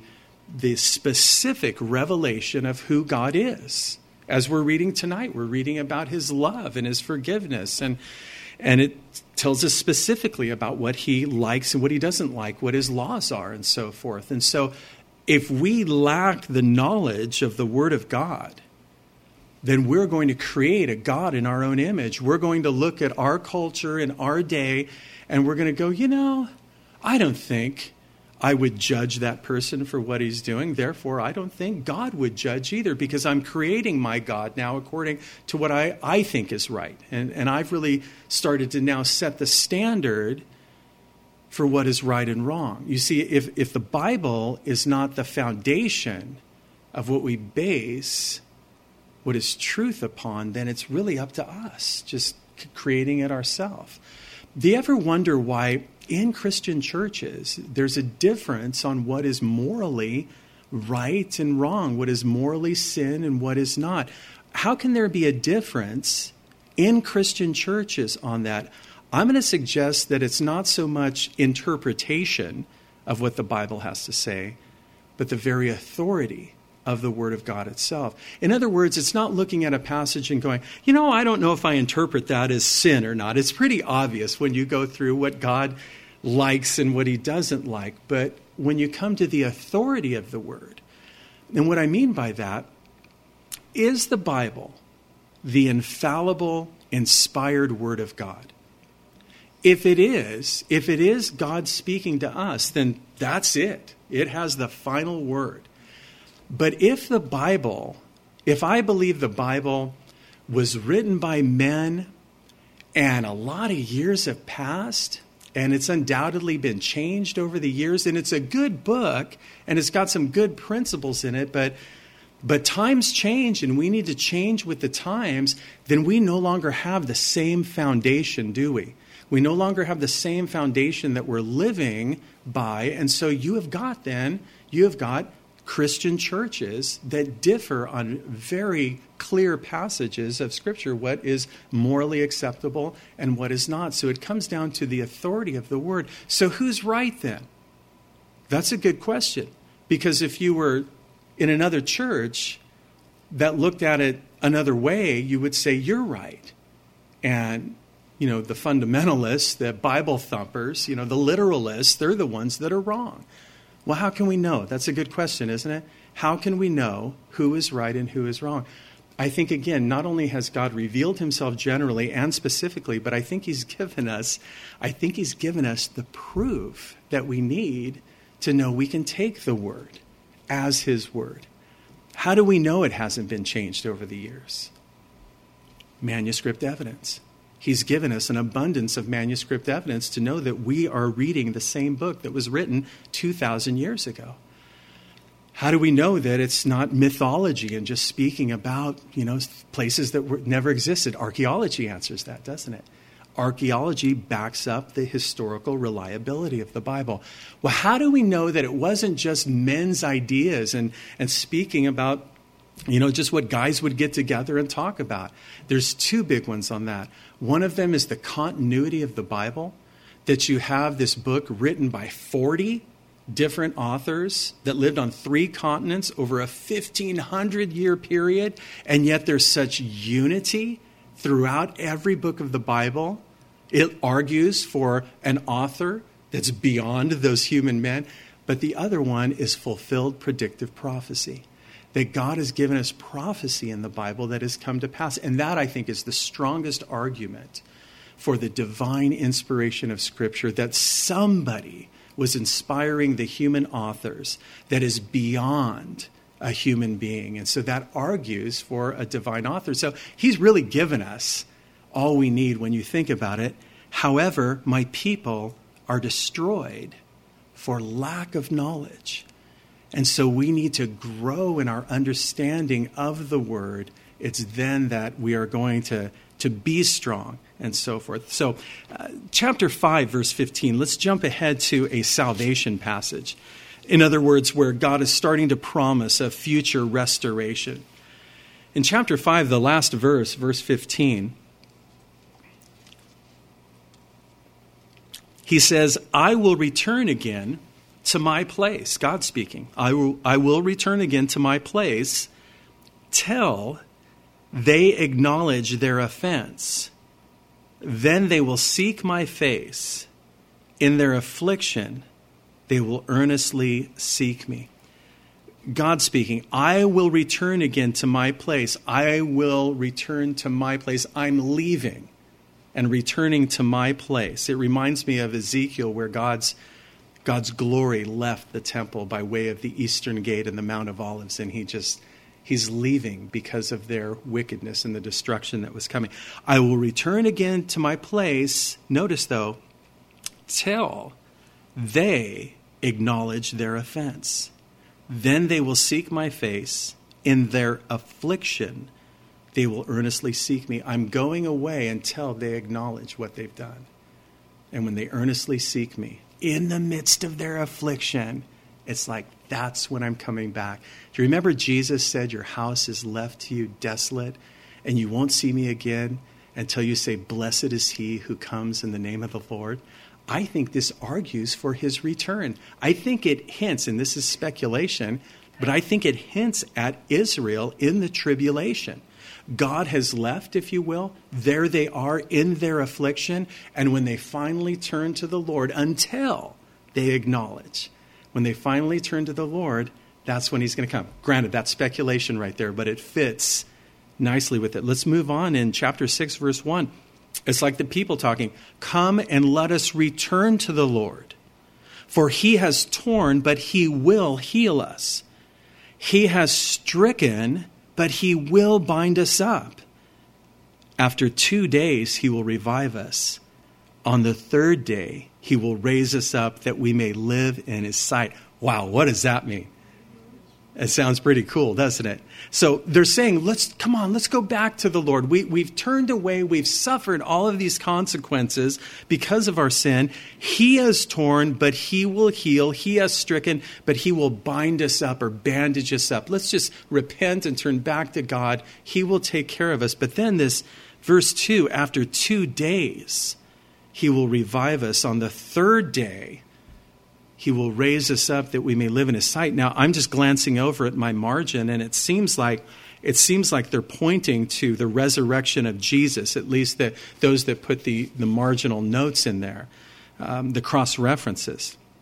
specific revelation of who God is. As we're reading tonight, we're reading about his love and his forgiveness, and it tells us specifically about what he likes and what he doesn't like, what his laws are, and so forth. And so if we lack the knowledge of the Word of God, then we're going to create a God in our own image. We're going to look at our culture and our day, and we're going to go, I don't think I would judge that person for what he's doing. Therefore, I don't think God would judge either, because I'm creating my God now according to what I think is right. And I've really started to now set the standard for what is right and wrong. You see, if the Bible is not the foundation of what we base what is truth upon, then it's really up to us, just creating it ourselves. Do you ever wonder why in Christian churches there's a difference on what is morally right and wrong, what is morally sin and what is not? How can there be a difference in Christian churches on that? I'm going to suggest that it's not so much interpretation of what the Bible has to say, but the very authority of the Word of God itself. In other words, it's not looking at a passage and going, I don't know if I interpret that as sin or not. It's pretty obvious when you go through what God likes and what he doesn't like. But when you come to the authority of the Word, and what I mean by that, is the Bible the infallible, inspired Word of God? If it is God speaking to us, then that's it. It has the final word. But if I believe the Bible was written by men and a lot of years have passed and it's undoubtedly been changed over the years, and it's a good book and it's got some good principles in it, but times change and we need to change with the times, then we no longer have the same foundation, do we? We no longer have the same foundation that we're living by. And so you have got Christian churches that differ on very clear passages of Scripture, what is morally acceptable and what is not. So it comes down to the authority of the Word. So who's right then? That's a good question. Because if you were in another church that looked at it another way, you would say you're right. And the fundamentalists, the Bible thumpers, the literalists, they're the ones that are wrong. Well, how can we know? That's a good question, isn't it? How can we know who is right and who is wrong? I think, again, not only has God revealed himself generally and specifically, but I think he's given us the proof that we need to know we can take the word as his word. How do we know it hasn't been changed over the years? Manuscript evidence. He's given us an abundance of manuscript evidence to know that we are reading the same book that was written 2,000 years ago. How do we know that it's not mythology and just speaking about, places that never existed? Archaeology answers that, doesn't it? Archaeology backs up the historical reliability of the Bible. Well, how do we know that it wasn't just men's ideas and speaking about, just what guys would get together and talk about? There's two big ones on that. One of them is the continuity of the Bible, that you have this book written by 40 different authors that lived on 3 continents over a 1,500-year period, and yet there's such unity throughout every book of the Bible. It argues for an author that's beyond those human men. But the other one is fulfilled predictive prophecy, that God has given us prophecy in the Bible that has come to pass. And that, I think, is the strongest argument for the divine inspiration of Scripture, that somebody was inspiring the human authors that is beyond a human being. And so that argues for a divine author. So he's really given us all we need when you think about it. However, my people are destroyed for lack of knowledge. And so we need to grow in our understanding of the word. It's then that we are going to be strong and so forth. So chapter 5, verse 15, let's jump ahead to a salvation passage. In other words, where God is starting to promise a future restoration. In chapter 5, the last verse, verse 15, he says, I will return again to my place. God speaking. I will return again to my place till they acknowledge their offense. Then they will seek my face. In their affliction, they will earnestly seek me. God speaking, I will return again to my place. I will return to my place. I'm leaving and returning to my place. It reminds me of Ezekiel, where God's glory left the temple by way of the eastern gate and the Mount of Olives, and he's leaving because of their wickedness and the destruction that was coming. I will return again to my place, notice though, till they acknowledge their offense. Then they will seek my face. In their affliction, they will earnestly seek me. I'm going away until they acknowledge what they've done. And when they earnestly seek me, in the midst of their affliction, it's like, that's when I'm coming back. Do you remember Jesus said, your house is left to you desolate, and you won't see me again until you say, blessed is he who comes in the name of the Lord? I think this argues for his return. I think it hints, and this is speculation, but I think it hints at Israel in the tribulation. God has left, if you will. There they are in their affliction. And when they finally turn to the Lord, until they acknowledge, when they finally turn to the Lord, that's when he's going to come. Granted, that's speculation right there, but it fits nicely with it. Let's move on in chapter 6, verse 1. It's like the people talking. Come and let us return to the Lord. For he has torn, but he will heal us. He has stricken, but he will bind us up. After 2 days, he will revive us. On the 3rd day, he will raise us up that we may live in his sight. Wow, what does that mean? It sounds pretty cool, doesn't it? So they're saying, let's go back to the Lord. We've turned away. We've suffered all of these consequences because of our sin. He has torn, but he will heal. He has stricken, but he will bind us up or bandage us up. Let's just repent and turn back to God. He will take care of us. But then this verse 2, after 2 days, he will revive us. On the 3rd day, he will raise us up that we may live in his sight. Now, I'm just glancing over at my margin, and it seems like they're pointing to the resurrection of Jesus, at least those that put the marginal notes in there, the cross references.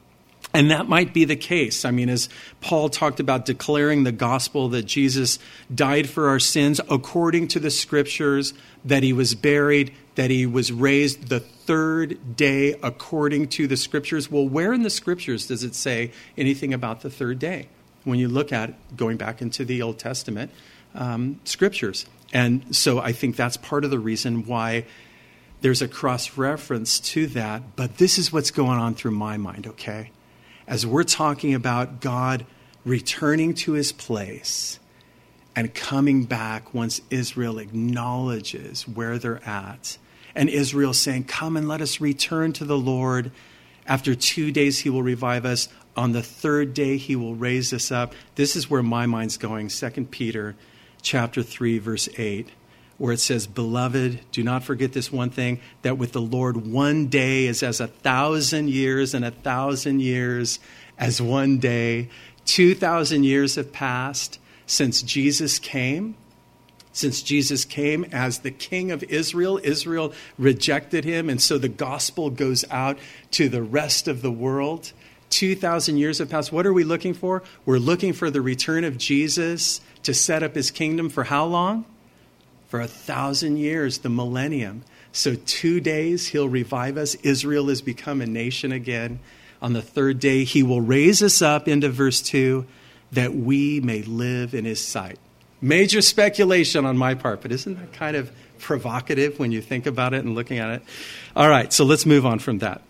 And that might be the case. I mean, as Paul talked about declaring the gospel that Jesus died for our sins according to the scriptures, that he was buried, that he was raised the third day according to the scriptures. Well, where in the scriptures does it say anything about the third day? When you look at it, going back into the Old Testament scriptures. And so I think that's part of the reason why there's a cross-reference to that. But this is what's going on through my mind, okay? As we're talking about God returning to his place and coming back once Israel acknowledges where they're at, and Israel saying, come and let us return to the Lord. After 2 days, he will revive us. On the third day, he will raise us up. This is where my mind's going. 2 Peter chapter 3, verse 8, where it says, beloved, do not forget this one thing, that with the Lord 1 day is as 1,000 years, and 1,000 years as 1 day. 2,000 years have passed since Jesus came. Since Jesus came as the King of Israel, Israel rejected him, and so the gospel goes out to the rest of the world. 2,000 years have passed. What are we looking for? We're looking for the return of Jesus to set up his kingdom for how long? For 1,000 years, the millennium. So 2 days, he'll revive us. Israel has become a nation again. On the third day, he will raise us up, into verse 2, that we may live in his sight. Major speculation on my part, but isn't that kind of provocative when you think about it and looking at it? All right, so let's move on from that.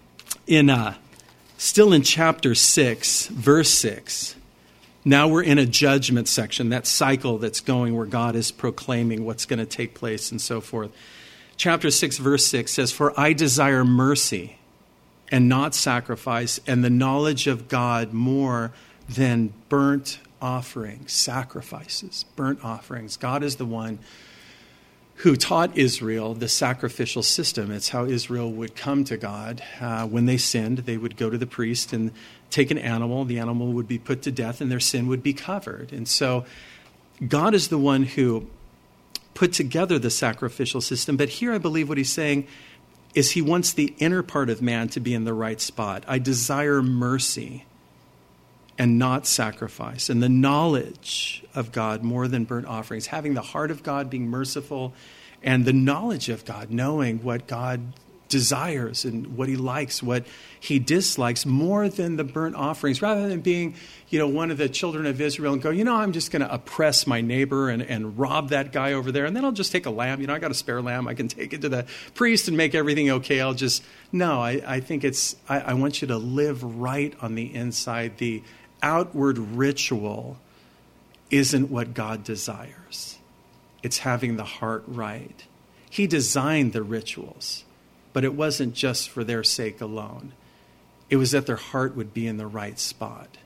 Still in chapter 6, verse 6, now we're in a judgment section, that cycle that's going where God is proclaiming what's going to take place and so forth. Chapter 6, verse 6 says, for I desire mercy and not sacrifice, and the knowledge of God more than burnt offerings, sacrifices, burnt offerings. God is the one who taught Israel the sacrificial system. It's how Israel would come to God. When they sinned, they would go to the priest and take an animal. The animal would be put to death and their sin would be covered. And so God is the one who put together the sacrificial system. But here I believe what he's saying is he wants the inner part of man to be in the right spot. I desire mercy and not sacrifice, and the knowledge of God more than burnt offerings, having the heart of God, being merciful, and the knowledge of God, knowing what God desires and what he likes, what he dislikes, more than the burnt offerings, rather than being, one of the children of Israel and go, I'm just going to oppress my neighbor and rob that guy over there, and then I'll just take a lamb. I got a spare lamb. I can take it to the priest and make everything okay. I think I want you to live right on the inside. The outward ritual isn't what God desires. It's having the heart right. He designed the rituals, but it wasn't just for their sake alone. It was that their heart would be in the right spot.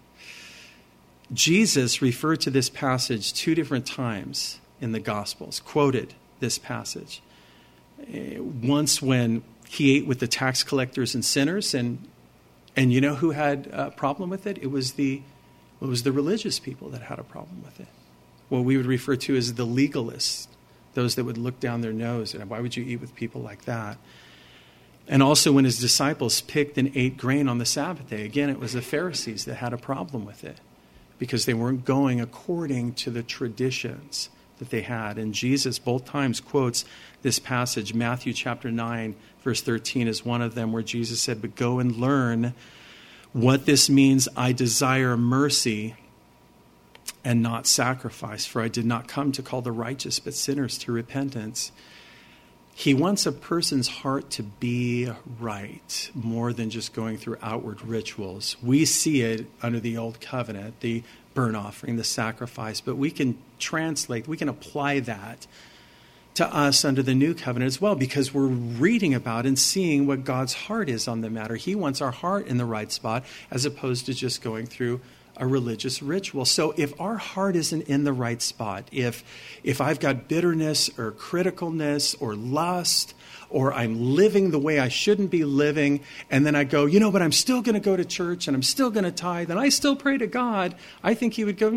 Jesus referred to this passage 2 different times in the Gospels, quoted this passage. Once when he ate with the tax collectors and sinners, and you know who had a problem with it? It was the religious people that had a problem with it. What we would refer to as the legalists, those that would look down their nose, and why would you eat with people like that? And also when his disciples picked and ate grain on the Sabbath day, again, it was the Pharisees that had a problem with it because they weren't going according to the traditions that they had. And Jesus both times quotes this passage. Matthew chapter 9, verse 13 is one of them, where Jesus said, but go and learn what this means. I desire mercy and not sacrifice, for I did not come to call the righteous, but sinners to repentance. He wants a person's heart to be right more than just going through outward rituals. We see it under the Old Covenant, the burnt offering, the sacrifice, but we can apply that to us under the New Covenant as well, because we're reading about and seeing what God's heart is on the matter. He wants our heart in the right spot as opposed to just going through a religious ritual. So if our heart isn't in the right spot, if I've got bitterness or criticalness or lust, or I'm living the way I shouldn't be living, and then I go, but I'm still going to go to church and I'm still going to tithe and I still pray to God, I think he would go,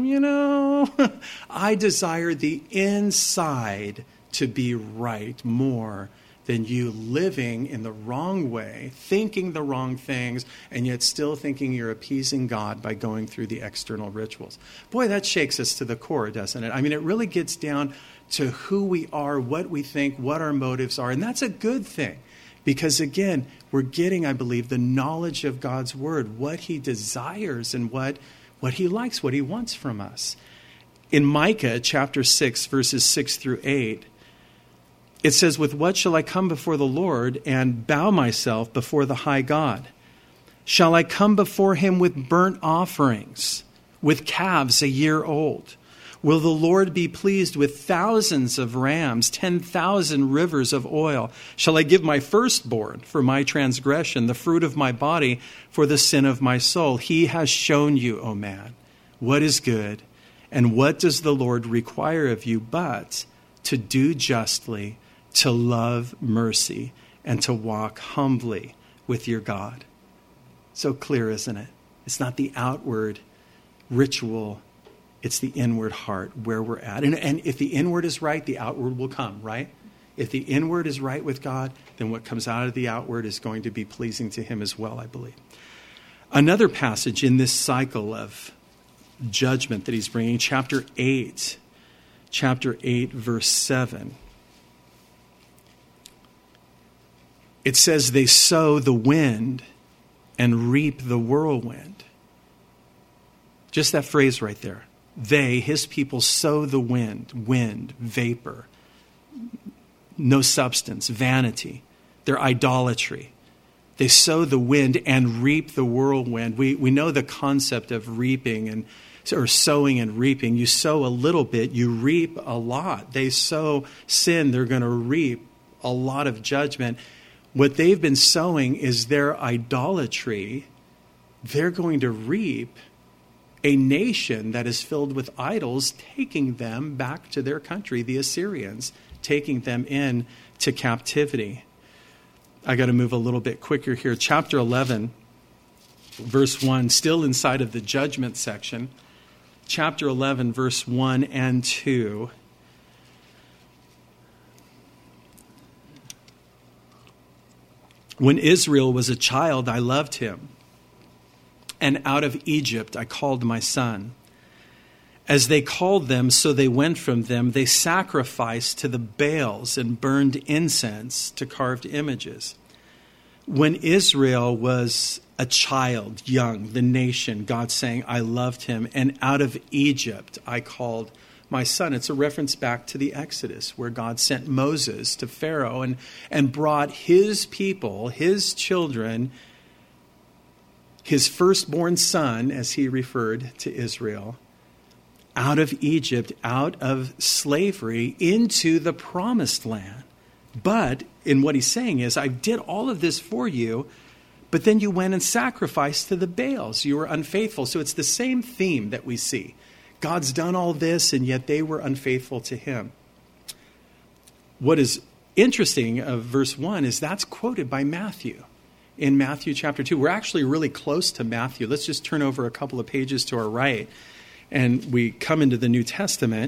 I desire the inside to be right more than you living in the wrong way, thinking the wrong things, and yet still thinking you're appeasing God by going through the external rituals. Boy, that shakes us to the core, doesn't it? I mean, it really gets down to who we are, what we think, what our motives are, and that's a good thing. Because again, we're getting, I believe, the knowledge of God's word, what he desires and what he likes, what he wants from us. In Micah chapter 6, verses 6 through 8, it says, "With what shall I come before the Lord and bow myself before the high God? Shall I come before him with burnt offerings, with calves a year old? Will the Lord be pleased with thousands of rams, 10,000 rivers of oil? Shall I give my firstborn for my transgression, the fruit of my body for the sin of my soul? He has shown you, O man, what is good, and what does the Lord require of you but to do justly, to love mercy, and to walk humbly with your God." So clear, isn't it? It's not the outward ritual, it's the inward heart where we're at. And if the inward is right, the outward will come, right? If the inward is right with God, then what comes out of the outward is going to be pleasing to him as well, I believe. Another passage in this cycle of judgment that he's bringing, chapter 8, verse 7. It says, "They sow the wind and reap the whirlwind." Just that phrase right there. They, his people, sow the wind, vapor, no substance, vanity, their idolatry. They sow the wind and reap the whirlwind. We know the concept of reaping or sowing and reaping. You sow a little bit, you reap a lot. They sow sin, they're going to reap a lot of judgment. What they've been sowing is their idolatry. They're going to reap a nation that is filled with idols, taking them back to their country, the Assyrians, taking them in to captivity. I got to move a little bit quicker here. Chapter 11, verse 1, still inside of the judgment section. Chapter 11, verse 1 and 2. "When Israel was a child, I loved him, and out of Egypt I called my son. As they called them, so they went from them. They sacrificed to the Baals and burned incense to carved images." When Israel was a child, young, the nation, God saying, "I loved him, and out of Egypt I called my son." It's a reference back to the Exodus, where God sent Moses to Pharaoh and brought his people, his children, his firstborn son, as he referred to Israel, out of Egypt, out of slavery, into the promised land. But in what he's saying is, I did all of this for you, but then you went and sacrificed to the Baals. You were unfaithful. So it's the same theme that we see. God's done all this, and yet they were unfaithful to him. What is interesting of verse 1 is that's quoted by Matthew in Matthew chapter 2. We're actually really close to Matthew. Let's just turn over a couple of pages to our right, and we come into the New Testament.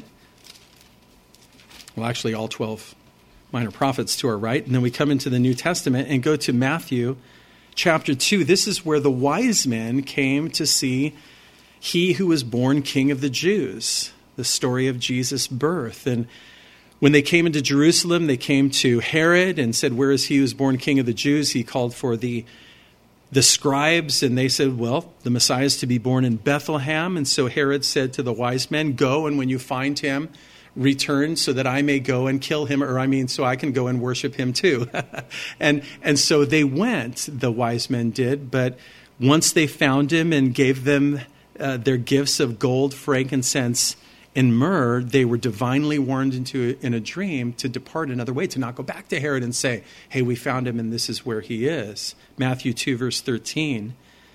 Well, actually, all 12 minor prophets to our right, and then we come into the New Testament and go to Matthew chapter 2. This is where the wise men came to see he who was born King of the Jews, the story of Jesus' birth. And when they came into Jerusalem, they came to Herod and said, "Where is he who is born King of the Jews?" He called for the scribes, and they said, "Well, the Messiah is to be born in Bethlehem." And so Herod said to the wise men, "Go, and when you find him, return so that I may go and kill him," so I can go and worship him too. and so they went, the wise men did, but once they found him and gave them their gifts of gold, frankincense, and myrrh, they were divinely warned in a dream to depart another way, to not go back to Herod and say, "Hey, we found him and this is where he is." Matthew 2, verse 13.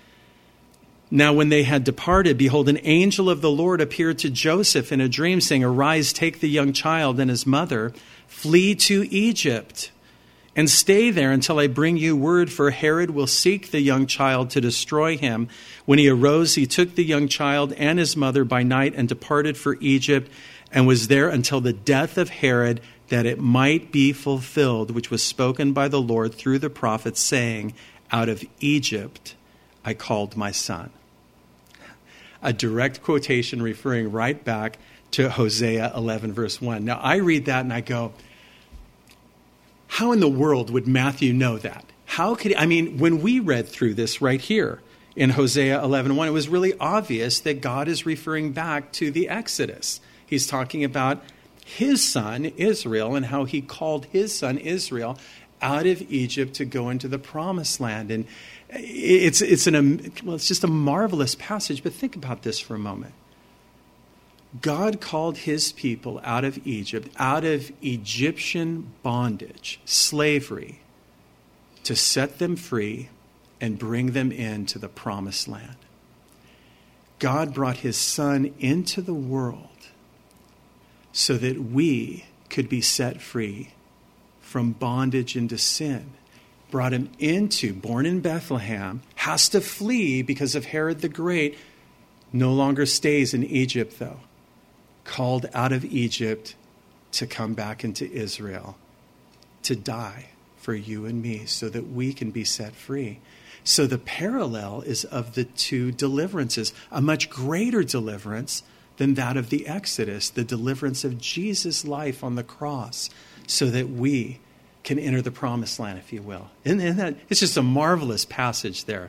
"Now when they had departed, behold, an angel of the Lord appeared to Joseph in a dream, saying, 'Arise, take the young child and his mother, flee to Egypt, and stay there until I bring you word, for Herod will seek the young child to destroy him.' When he arose, he took the young child and his mother by night and departed for Egypt, and was there until the death of Herod, that it might be fulfilled, which was spoken by the Lord through the prophet, saying, out of Egypt I called my son. A direct quotation referring right back to Hosea 11, verse 1. Now, I read that and I go, how in the world would Matthew know that? How could he? I mean, when we read through this right here in Hosea 11:1, it was really obvious that God is referring back to the Exodus. He's talking about his son, Israel, and how he called his son, Israel, out of Egypt to go into the promised land. And it's just a marvelous passage, but think about this for a moment. God called his people out of Egypt, out of Egyptian bondage, slavery, to set them free and bring them into the promised land. God brought his son into the world so that we could be set free from bondage into sin. Brought him into, born in Bethlehem, has to flee because of Herod the Great, no longer stays in Egypt though. Called out of Egypt to come back into Israel, to die for you and me so that we can be set free. So the parallel is of the two deliverances, a much greater deliverance than that of the Exodus, the deliverance of Jesus' life on the cross, so that we can enter the promised land, if you will. And that, it's just a marvelous passage there.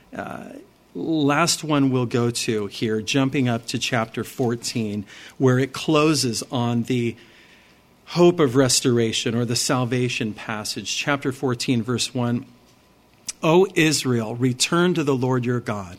Last one we'll go to here, jumping up to chapter 14, where it closes on the hope of restoration or the salvation passage. Chapter 14, verse 1. O Israel, return to the Lord your God,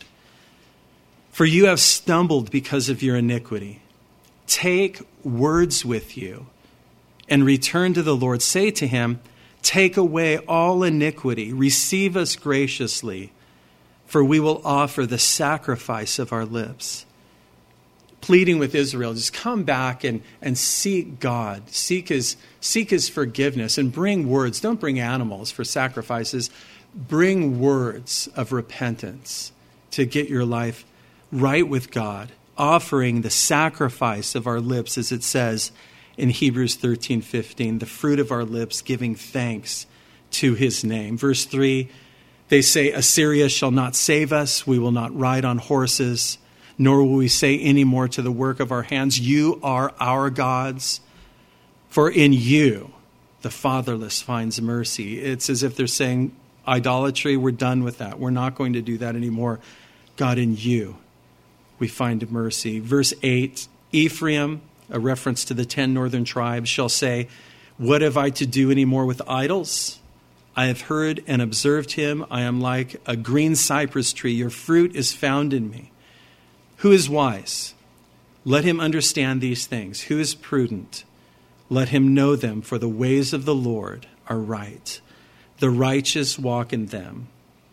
for you have stumbled because of your iniquity. Take words with you and return to the Lord. Say to him, take away all iniquity, receive us graciously, for we will offer the sacrifice of our lips. Pleading with Israel, just come back and seek God, seek his forgiveness, and bring words. Don't bring animals for sacrifices. Bring words of repentance to get your life right with God, offering the sacrifice of our lips, as it says in Hebrews 13:15, the fruit of our lips, giving thanks to his name. Verse 3, they say, Assyria shall not save us. We will not ride on horses, nor will we say any more to the work of our hands, you are our gods. For in you the fatherless finds mercy. It's as if they're saying, idolatry, we're done with that. We're not going to do that anymore. God, in you we find mercy. Verse 8, Ephraim, a reference to the 10 northern tribes, shall say, what have I to do any more with idols? I have heard and observed him. I am like a green cypress tree. Your fruit is found in me. Who is wise? Let him understand these things. Who is prudent? Let him know them, for the ways of the Lord are right. The righteous walk in them,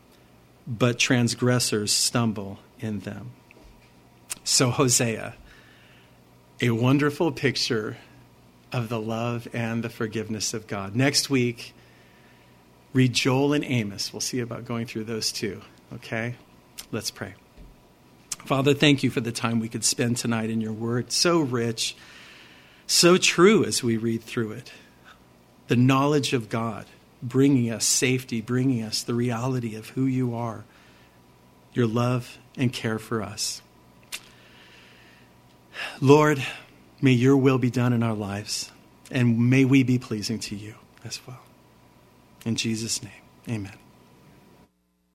but transgressors stumble in them. So Hosea, a wonderful picture of the love and the forgiveness of God. Next week, read Joel and Amos. We'll see about going through those two, okay? Let's pray. Father, thank you for the time we could spend tonight in your word. So rich, so true as we read through it. The knowledge of God, bringing us safety, bringing us the reality of who you are, your love and care for us. Lord, may your will be done in our lives, and may we be pleasing to you as well. In Jesus' name, amen.